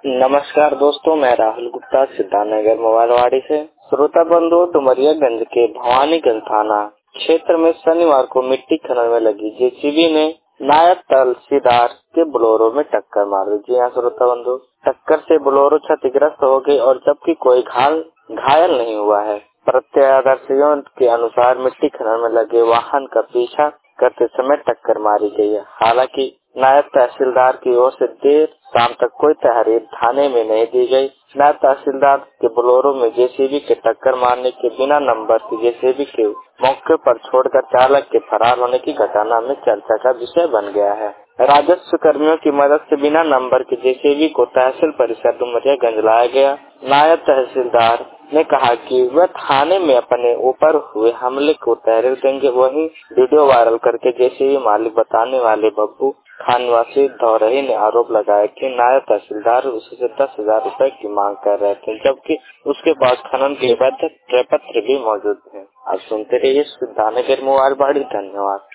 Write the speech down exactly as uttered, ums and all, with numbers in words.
नमस्कार दोस्तों, मैं राहुल गुप्ता सिद्धार्थनगर मोबाइलवाड़ी से। श्रोता बंधु, डुमरियागंज के भवानीगंज थाना क्षेत्र में शनिवार को मिट्टी खनन में लगी जेसीबी ने नायब तहसीलदार के बोलेरो में टक्कर मार दी। जी हाँ श्रोता बंधु, टक्कर से बोलेरो क्षतिग्रस्त हो गई और जबकि कोई घायल घायल नहीं हुआ है। प्रत्यक्षदर्शियों के अनुसार मिट्टी खनन में लगे वाहन का पीछा करते समय टक्कर मारी गई है। हालांकि नायब तहसीलदार की ओर से देर शाम तक कोई तहरीर थाने में नहीं दी गई। नायब तहसीलदार के बोलेरो में जेसीबी के टक्कर मारने के बिना नंबर की जेसीबी के मौके पर छोड़कर चालक के फरार होने की घटना में चर्चा का विषय बन गया है। राजस्व कर्मियों की मदद से बिना नंबर के जेसीबी को तहसील परिसर डुमरियागंज लाया गया। नायब तहसीलदार ने कहा कि वह थाने में अपने ऊपर हुए हमले को तहरीर देंगे। वहीं वीडियो वायरल करके जेसीबी मालिक बताने वाले बब्बू खान निवासी धौरही ने आरोप लगाया कि नायब तहसीलदार उससे दस हजार रूपए की मांग कर रहे थे, जबकि उसके पास खनन के वैध प्रपत्र भी मौजूद थे। आप सुनते रहिए सिद्धार्थनगर मोबाइलवाड़ी। धन्यवाद।